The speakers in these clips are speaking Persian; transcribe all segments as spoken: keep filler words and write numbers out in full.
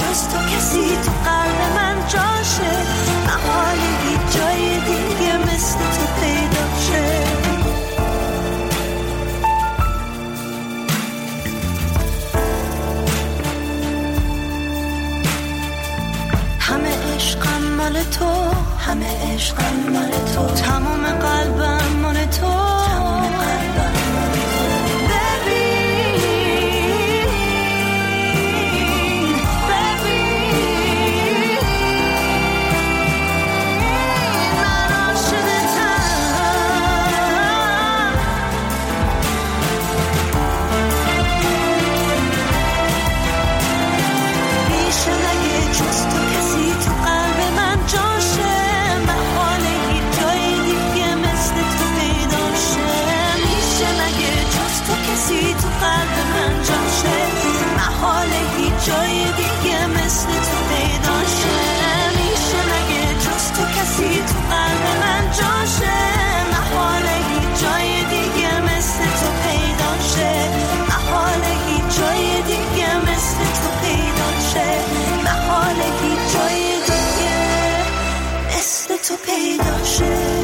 جز تو کسی تو قلب من جاشه، محاله هیچ جای دیگه مثل تو پیدا شه. همه عشقم مال تو، همه عشقم مال تو، تمام قلبم مال تو، تمام قلبم مال تو. جای دیگه مثل تو پیدا شه، میشه مگه جز تو کسی تو قلب من جاشه، محاله هیچ جای دیگه مثل تو پیدا شه، محاله هیچ جای دیگه مثل تو پیدا شه، محاله هیچ جای دیگه مثل تو پیدا شه.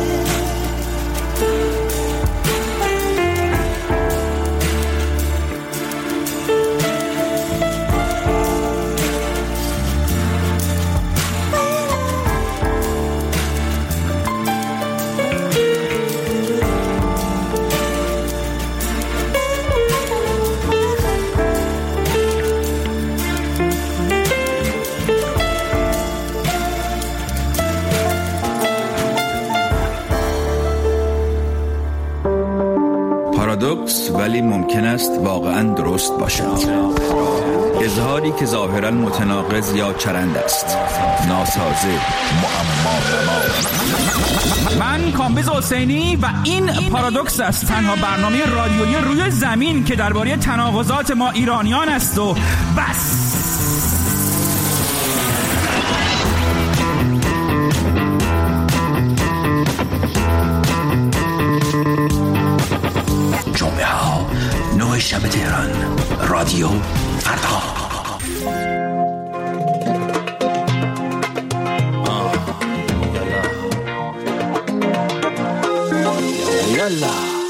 پارادوکس ولی ممکن است واقعاً درست باشد. اظهاری که ظاهراً متناقض یا چرند است، ناسازه، معما. من کامبیز حسینی و این پارادوکس است، تنها برنامه رادیویی روی زمین که درباره تناقضات ما ایرانیان است و بس. جمعه ها نه شب تهران، رادیو فردا. یالا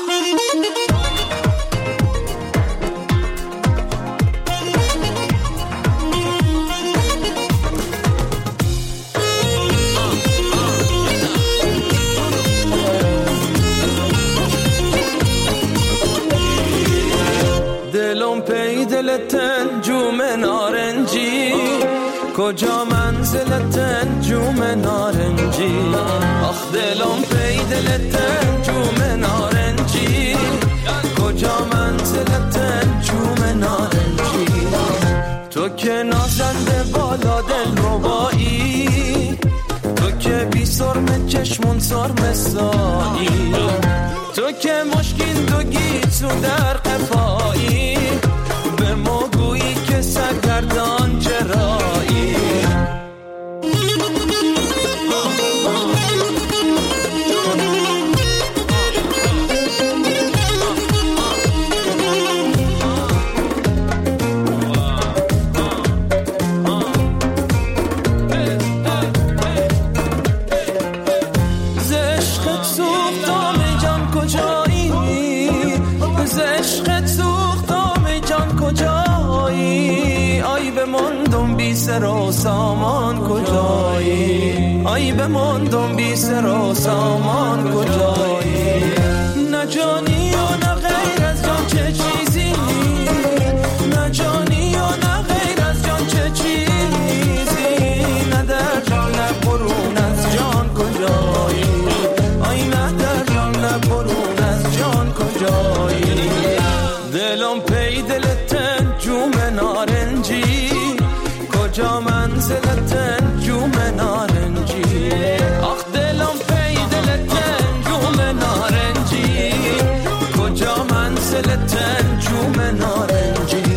دلم پی دلتن جوم نارنجی، کجا منزلتن جوم نارنجی، آخ دلم پی دلتن جوم نارنجی، کجا منزلتن جوم نارنجی. تو که نازنده بالا دل ربایی، تو که بی سرم چشمون سرم سایی، تو که مشکین تو گیتو در قفایی، به ما گویی که سرگردان جرایی. سر و سامان کجایی، آی بماندم بی سر و سامان کجایی. نه جانی و نه غیر از جان چه چیزی، نه جانی و نه غیر از جان چه چیزی، نه در جان نه برون از جان کجایی، آی نه در جان نه برون از جان کجایی. دلم پی دلتن جوم نارنجی، کجا منزلتن جوم نارنجی، آخ دلم پی دلتن جوم نارنجی، کجا منزلتن جوم نارنجی.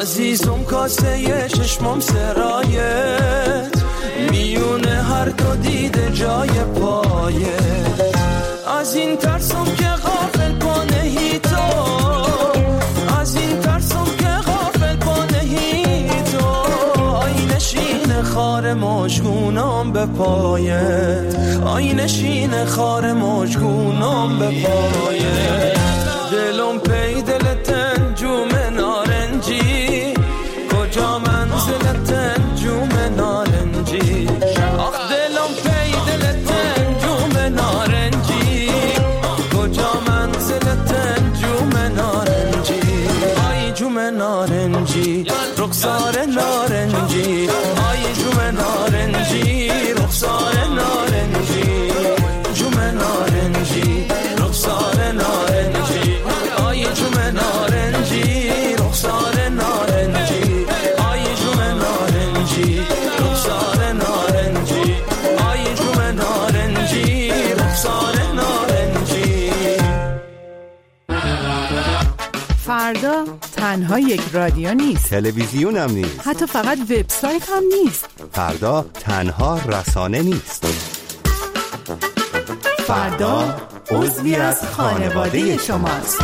عزیزم کاسه چشمم سرایت میونه هر دو دیده جای پایت از این ترسم که غافل پانهی تو از این ترسم که غافل پانهی تو آینه شین خار مجگونم به پایت آینه شین خار مجگونم به پایت دلم پی دلت انجوم نارنجی کجا منزلت انجوم نارنجی آخ دلم پی دلت انجوم نارنجی کجا منزلت انجوم نارنجی آی جوم نارنجی رخسار نارنجی آی جوم نارنجی رخسار نارنجی جوم نارنجی رخسار نارنجی آی جوم نارنجی رخسار نارنجی آی جوم نارنجی رخسار نارنجی آی جوم نارنجی رخسار نارنجی فردا تنها یک رادیو نیست، تلویزیون هم نیست، حتی فقط وبسایت هم نیست. فردا تنها رسانه نیست. فردا عضوی از خانواده شماست.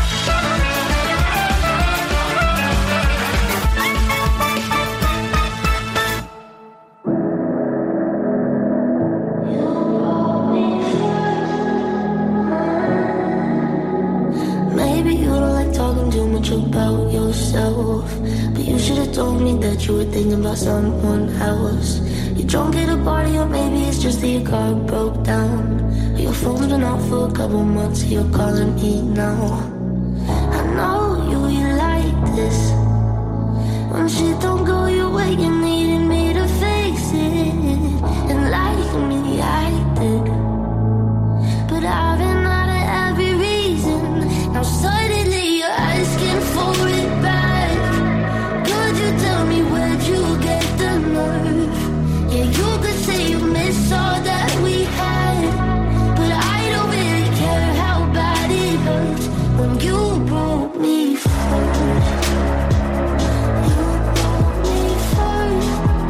About yourself, but you should have told me that you were thinking about someone else. You're drunk at a party, or maybe it's just that your car broke down. Your phone's been off for a couple months, so you're calling me now. I know you, you like this. When shit don't go your way, you needed me to fix it. And like me, I did, but I've been out of every reason. Now suddenly you're asking for it back. Could you tell me where'd you get the nerve? Yeah, you could say you miss all that we had, but I don't really care how bad it hurts when you broke me first. You broke me first.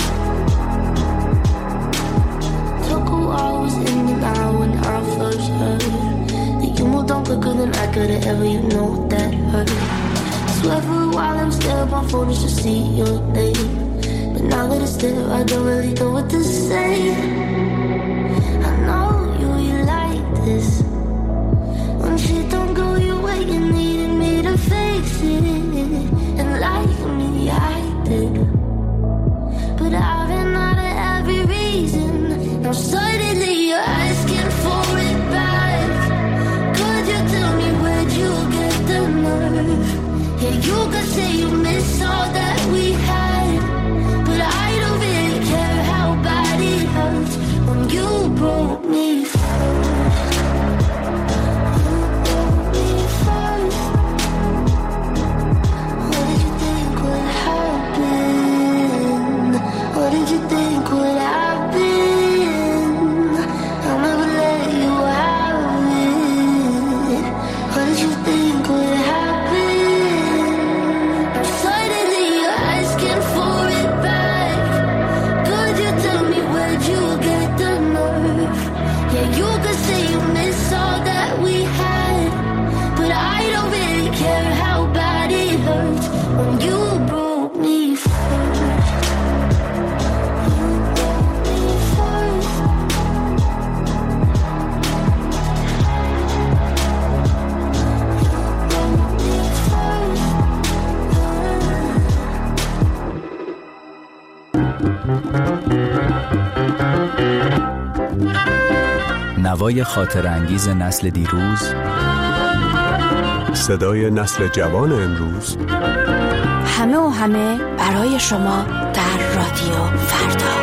Took a while, was in and out when I first heard that you moved on quicker than I could've ever, you know that hurt. Swear for a while I'm still on my phone just to see your name, but now that it's there I don't really know what to say. I know you, you like this. When shit don't go your way, you needed me to fix it. And like me, I did, but I've been out of every reason. Now suddenly you're asking for it back. Could you tell me where'd you get the nerve? Yeah, you could say you miss all that we had, but I don't really care how bad it hurts when you broke me first. You broke me first. What did you think would happen? What did you think would happen? I'll never let you have it. What did you think would happen? You could say you miss all that we had, but I don't really care how bad it hurts when you broke me first. You broke me first. You broke me first. نوای خاطر انگیز نسل دیروز، صدای نسل جوان امروز، همه و همه برای شما در رادیو فردا.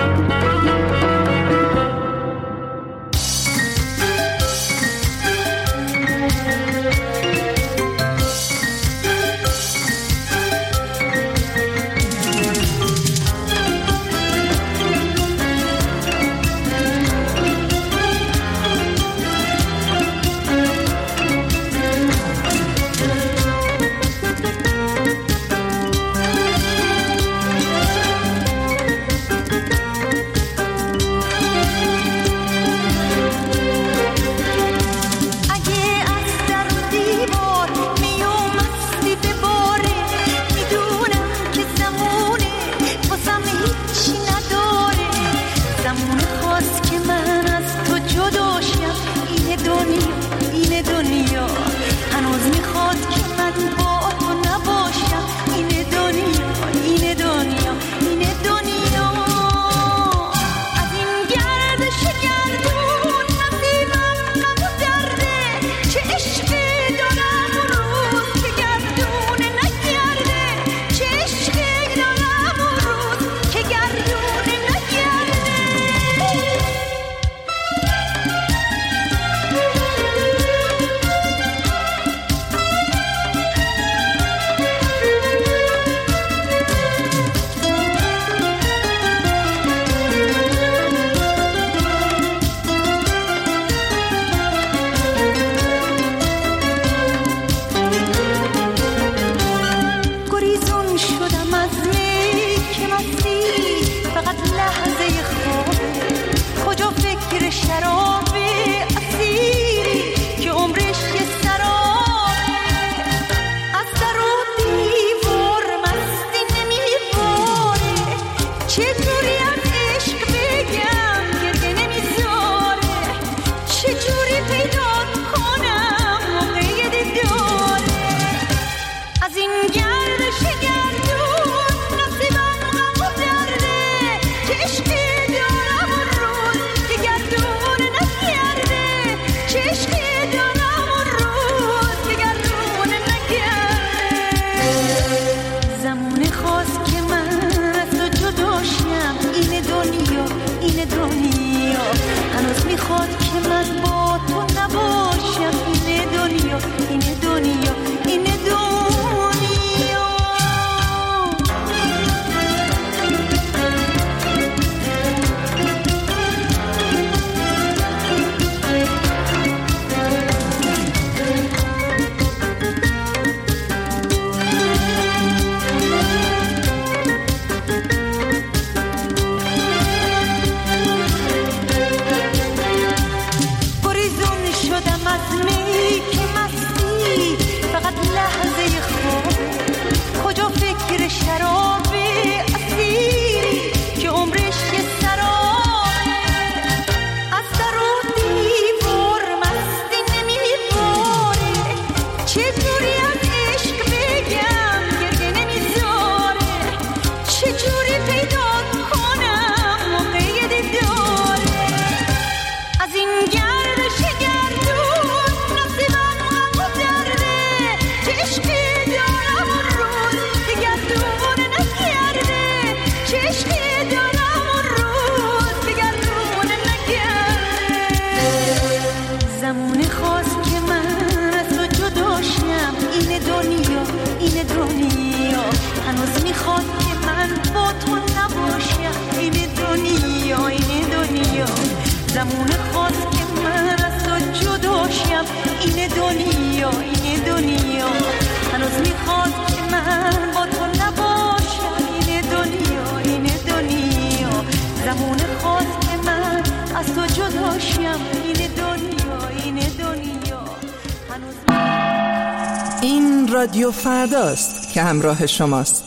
هنوز میخواد که من با تو نباشم. این دنیا این دنیا زمان خواست که من از تو جداشم. این دنیا این دنیا هنوز میخواد که من با تو نباشم. این دنیا این دنیا زمان خواست که من از تو جداشم. این دنیا این دنیا هنوز. این رادیو فرداست که همراه شماست.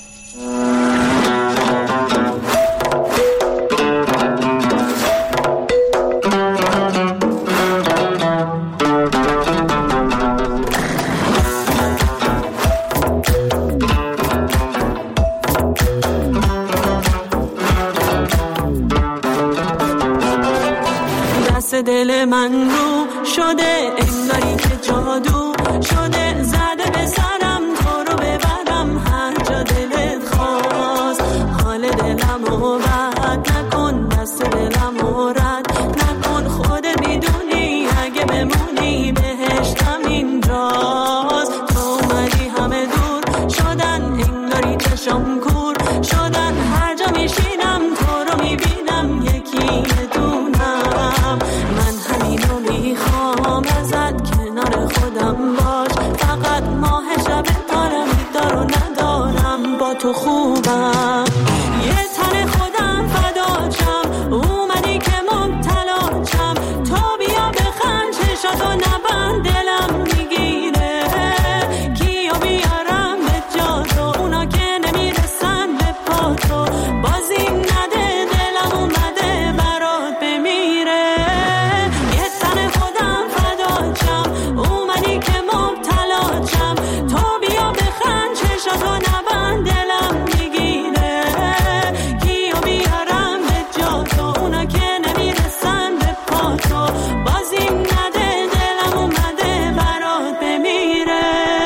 دل من رو شده انگاری که جادو شده، زده به سرم تو رو ببرم هر جا دلت خواست. حال دلم رو بد نکن، دست دلم رو رد نکن، خودت میدونی اگه بمونی بهشتم اینجاست. تو اومدی همه دور شدن انگاری چشم کور شدن، هر جا میشینم تو رو میبینم یکی دونم. من همینو میخوام ازت کنار خودم باش، فقط ماه شب دارم دارو ندارم با تو خوبم. یه تن خودم فداچم، اومدی که مبتلاچم، تو بیا بخند چشاتو نبند دلم میگیره. کیو بیارم به جا تو، اونا که نمیرسن به پا تو، بازی نده دلم اومده برات بمیره. یه تن خودم فداچم، اومدی که مبتلاچم، تو بیا بخند چشاتو نبند دلم میگیره. کیو بیارم به جا تو، اونا که نمیرسن به پا تو، بازی نده دلم اومده برات بمیره.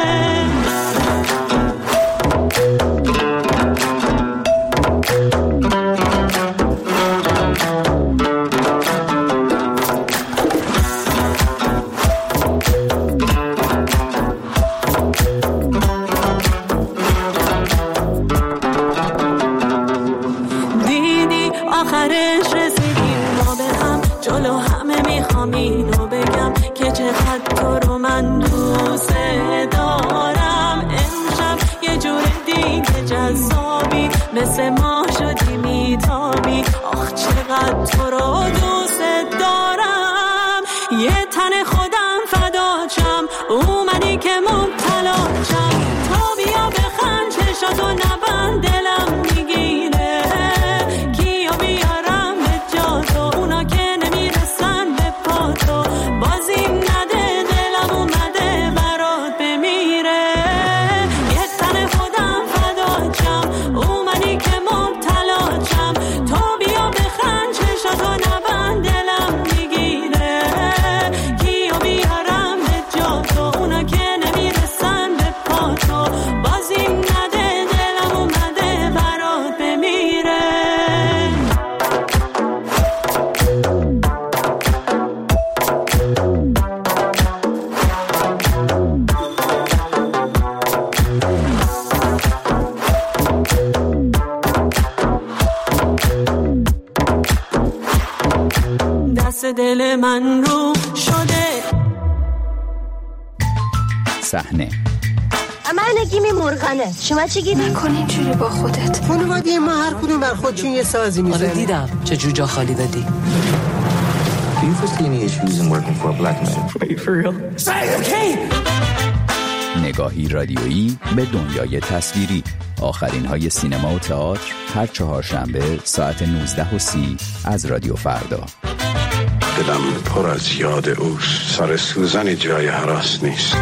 دیدی آخرش رسیدیم ما به هم، جلو همه میخوام اینو بگم که چقدر تو رو من دوست دارم. امشب یه جور دیگه جذابی، مثل ما شدی میتابی، آخ چقدر تو رو دوست دارم. یه تن خودم فداچم، اومدی که مبتلاچم، تو بیا بخند چشاتو نبند دلم میگیره. کیو بیارم به جا تو، اونا که نمیرسن به پا تو، بازی نده دلم اومده برات بمیره. یه تن خودم فداچم، اومدی که مبتلاچم، تو بیا بخند چشاتو نبند دلم میگیره. کیو بیارم به جا تو، اونا که نمیرسن به پا تو، بازی نده دلم اومده برات بمیره. دست دل من رو شده. صحنه من نگیمی مرغنه، شما چی گیدی؟ نکن اینجوری با خودت. خانواده ما هر کدوم بر خودشون یه سازی میزنه. آره دیدم چه جوجا خالی دادی. Do you foresee any issues in working for a black man? Wait, for real? Say okay! نگاهی رادیویی به دنیای تصویری. آخرین های سینما و تئاتر هر چهارشنبه ساعت نوزده و سی از رادیو فردا. دلم پر از یاد اوست، سر سوزن جای هراس نیست.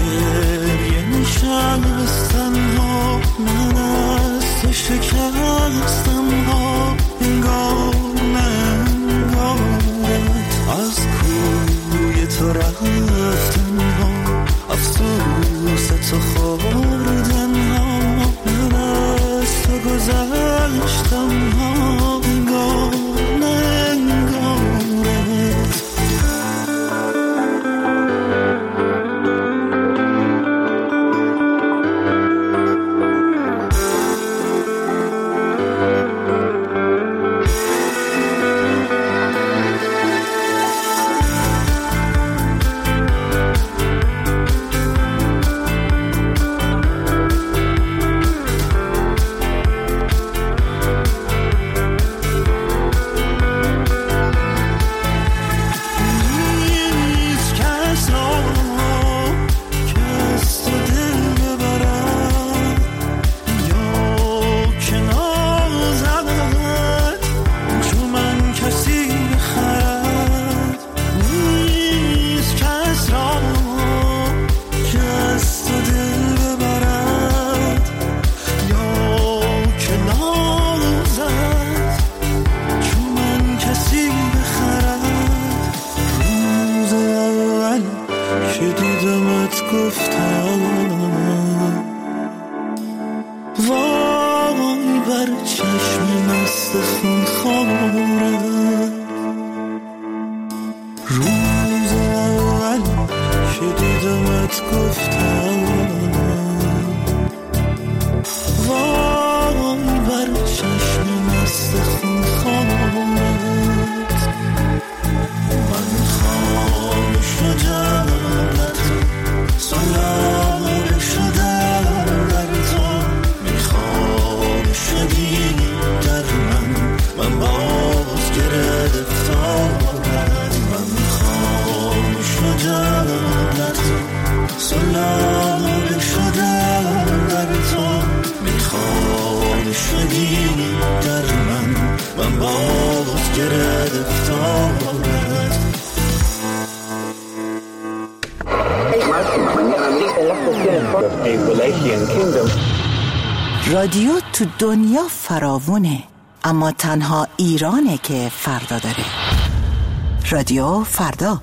گریه نشستن ها من از تو شکستم ها انگار نه انگارت از کوی تو رفتن ها افسوس تو خوردن ها من از تو گذشتم ها انگار نه انگارت رادیو تو دنیا فراوونه، اما تنها ایرانه که فردا داره. رادیو فردا.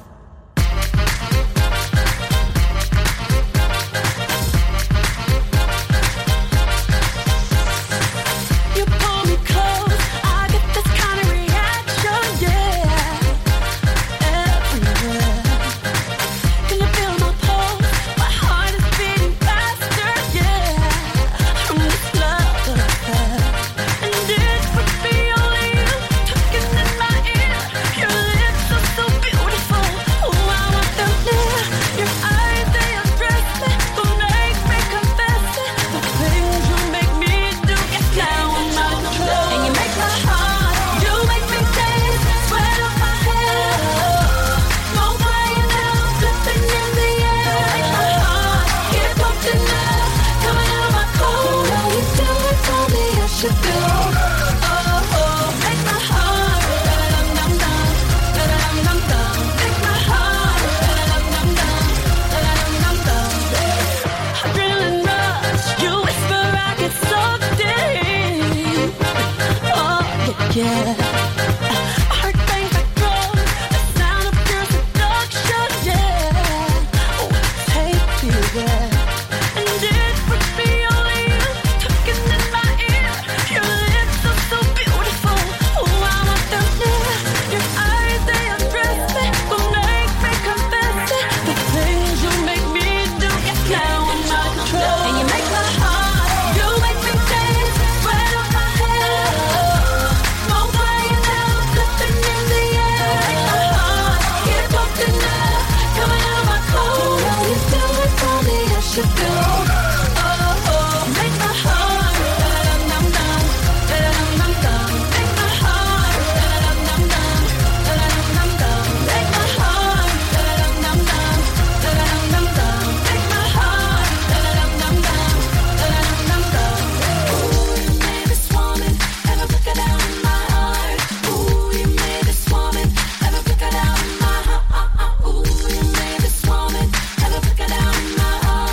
my heart.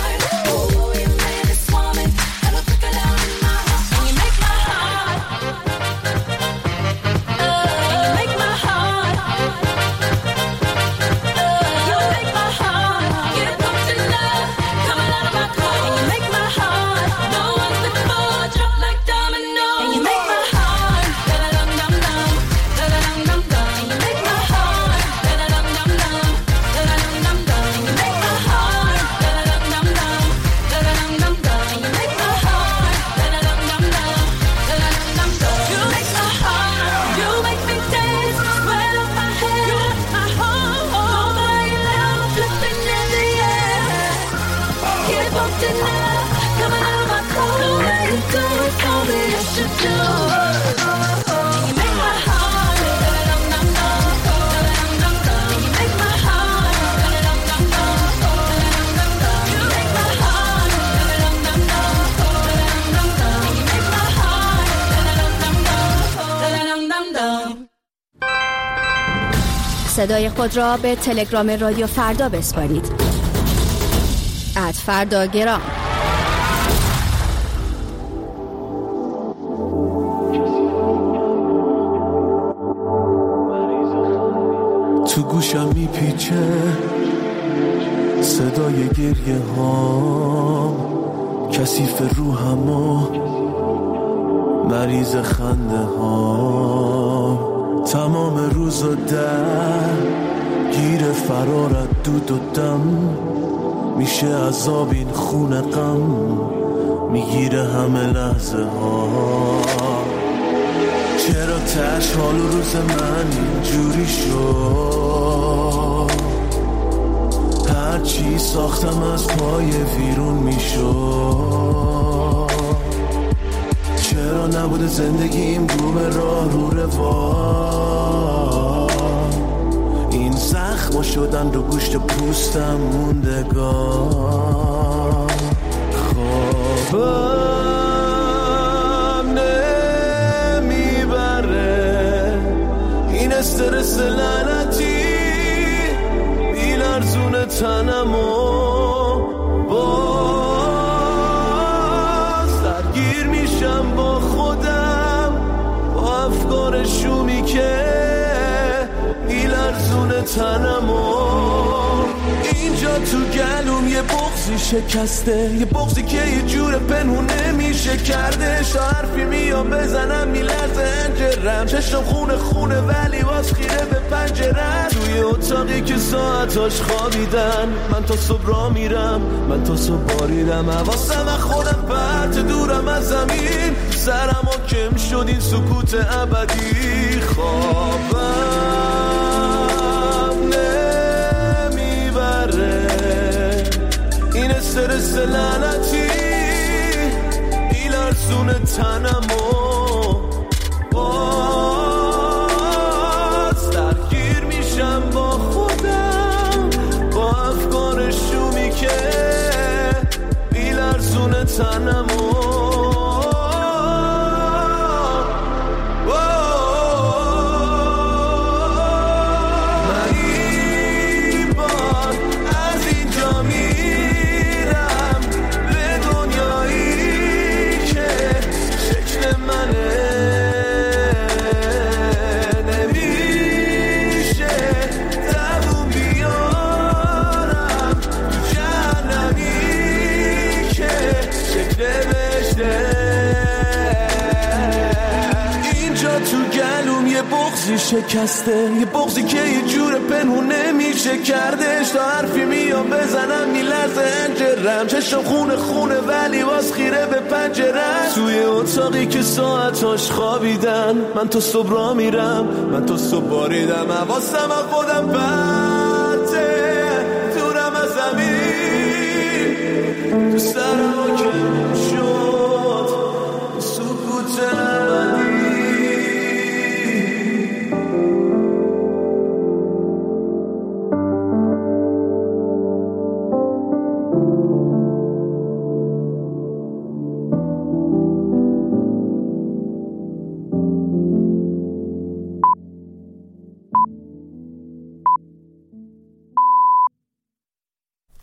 enough. Coming out my cold, let it do it for me. You should do. You make my heart dum dum dum dum dum dum. You make my heart dum dum dum dum dum. You make my heart dum dum dum dum dum. You make my heart dum dum dum dum. صدای خود را به تلگرام رادیو فردا بسپارید. ات فردا گرام. تو گوشم میپیچه صدای گریه ها، کثیف روحم و مریض خنده ها. تمام روز و در گیر فرارت دود و دم، میشه عذاب این خون غم، میگیره همه لحظه ها. چرا تش حال و روز من اینجوری شد؟ هرچی ساختم از پای ویرون میشد. چرا نبوده زندگیم رو به راه رو روا؟ این زخم شدن رو گوشت پوستم موندگار. خوابم نمیبره این استرس لعنتی، بیلرزون تنمو باز درگیر میشم با خودم، با افکار شومی که بیلرزون تنمو. اینجا تو گلوم یه بغضی شکسته، یه بغضی که یه جور پنهون نمیشه کردش. تا حرفی میام بزنم میلرزه انجرم، چشم خونه خونه ولی باز خیره به پنجرم. توی اتاقی که ساعتاش خوابیدن، من تا صبح را میرم، من تا صبح باریدم. حواسم از خودم پرت دورم از زمین، سرم و کم شد این سکوت ابدی. خوابم نمیبره این استرس لعنتی، بیلرزون تنمو باز درگیر میشم با خودم، با افکار شومی که بیلرزون تنمو. بغضی شکسته، یه بغضی که یه جور پنهون نمیشه کردش. تا حرفی میام بزنم میلرزه انجرم، چشم خونه خونه ولی باز خیره به پنجرم. توی اتاقی که ساعتاش خوابیدن، من تا صبح را میرم، من تا صبح باریدم. حواسم از خودم پرته دورم از زمین، تو سرم کم شد سکوت ابدی.